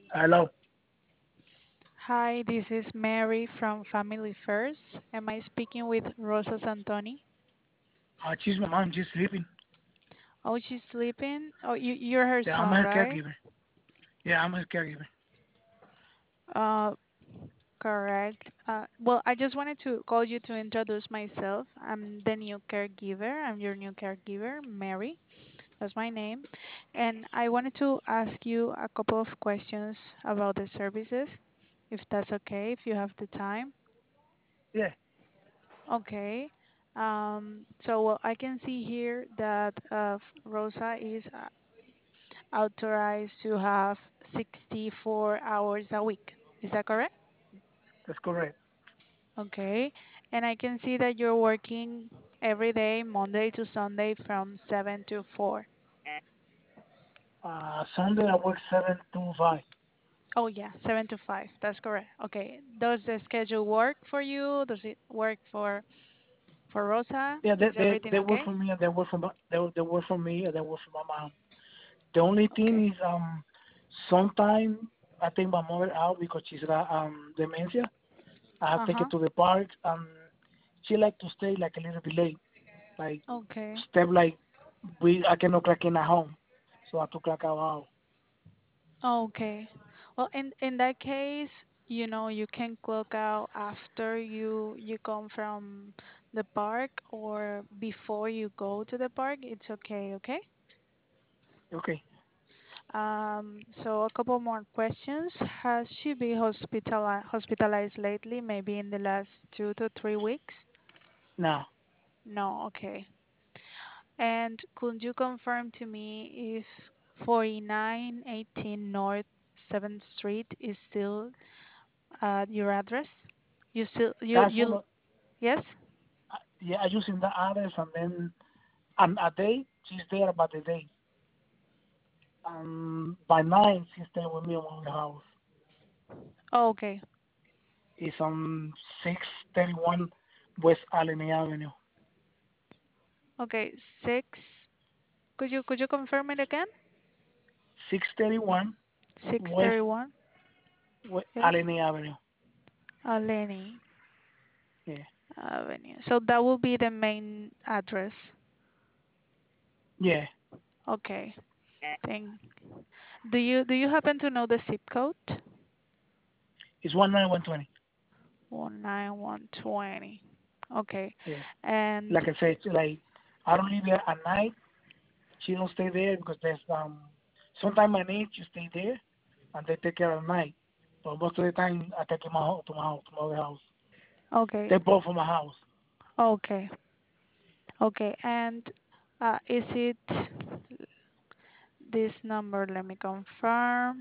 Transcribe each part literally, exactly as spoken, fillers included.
Hello. Hi, this is Mary from Family First. Am I speaking with Rosa Santoni? Uh, she's my mom. She's sleeping. Oh, she's sleeping? Oh, you, you're her Yeah, I'm son, her right? caregiver. Yeah, I'm her caregiver. Uh, correct. Uh, well, I just wanted to call you to introduce myself. I'm the new caregiver. I'm your new caregiver, Mary. That's my name. And I wanted to ask you a couple of questions about the services, if that's okay, if you have the time. Yeah, Okay. Um, so well, I can see here that uh, f- Rosa is uh, authorized to have sixty-four hours a week. Is that correct? that's correct. Okay. And I can see that you're working every day, Monday to Sunday from seven to four. Uh, Sunday I work seven to five. Oh, yeah, seven to five. That's correct. Okay. Does the schedule work for you? Does it work for for Rosa? Yeah, they Is they everything they work okay? for me and they work for my they they work for me and they work for my mom. The only thing Okay. is um, sometime I take my mother out because she's got um dementia. I have to take her Uh-huh. to the park. Um, she like to stay like a little bit late, like Okay. step like we I cannot clock in at home, so I have to clock out. out. Okay. Well, in in that case, you know, you can clock out after you you come from the park or before you go to the park. It's okay, okay? Okay. Um, so a couple more questions. Has she been hospitali hospitalized lately, maybe in the last two to three weeks? Now, No, okay. And could you confirm to me if forty-nine eighteen North seventh Street is still uh, your address? You still you that's one you of yes? yeah. I using the address and then and a day she's there about the day. Um, by nine she's staying with me on the house. Oh, okay. It's on six thirty one West Allegheny Avenue. Okay, six. Could you could you confirm it again? Six thirty one West six thirty-one. West Yes. Allegheny Avenue. Aleni Yeah, Avenue. So that will be the main address. yeah. Okay. Thank. Do you do you happen to know the zip code? It's one nine one twenty. one nine one twenty. Okay. Yeah. And Like I said, like I don't leave here at night. She don't stay there because there's um sometimes my niece you stay there and they take care of the night. But most of the time I take her my ho- to my house, to my other house. okay. They both from my house. Okay. Okay. And uh, is it this number? Let me confirm.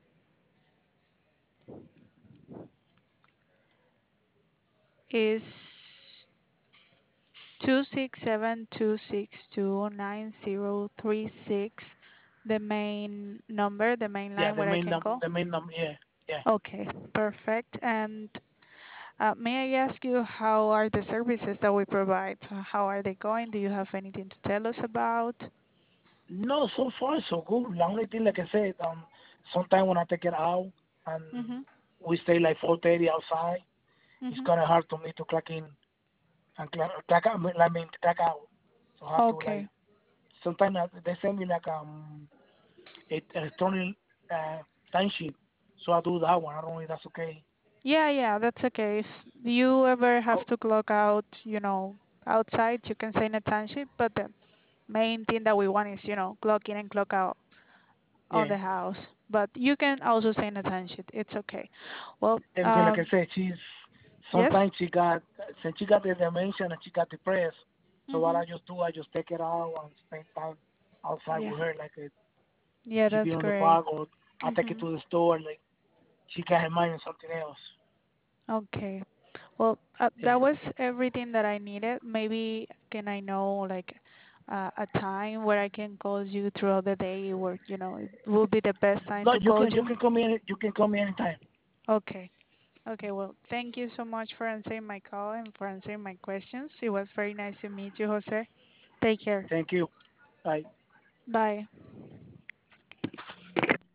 Is two six seven two six two nine zero three six the main number, the main Yeah, line the where I main can num call? the main num yeah, yeah. Okay, perfect. And uh, may I ask you, how are the services that we provide? Uh, How are they going? Do you have anything to tell us about? No, so far so good. The only thing like I said, um sometimes when I take it out and Mm-hmm. we stay like four thirty outside, it's Mm-hmm. kinda hard to me to clock in and clock, clock out I mean clock out. So I have to like Okay. sometimes they send me like um a electronic uh, timesheet. So I do that one. I don't know if that's okay. Yeah, yeah, that's okay. If you ever Oh, have to clock out, you know, outside, you can send a timesheet, but the main thing that we want is, you know, clock in and clock out on yeah. the house. But you can also send a timesheet. It's okay. Well, Yeah, because like I um, said, she's yes. sometimes she got since she got the dementia and she got depressed. So what Mm-hmm. I just do, I just take it out and spend time outside Yeah. with her. Like uh Yeah, she be that's on the great. park or I take her Mm-hmm. to the store. Like she got her mind on something else. Okay. Well, uh, Yeah. that was everything that I needed. Maybe can I know like uh, a time where I can call you throughout the day, or you know, it will be the best time No, to you call can you you? can call me any, you can call me anytime. Okay. Okay, well, thank you so much for answering my call and for answering my questions. It was very nice to meet you, Jose. Take care. Thank you. Bye. Bye.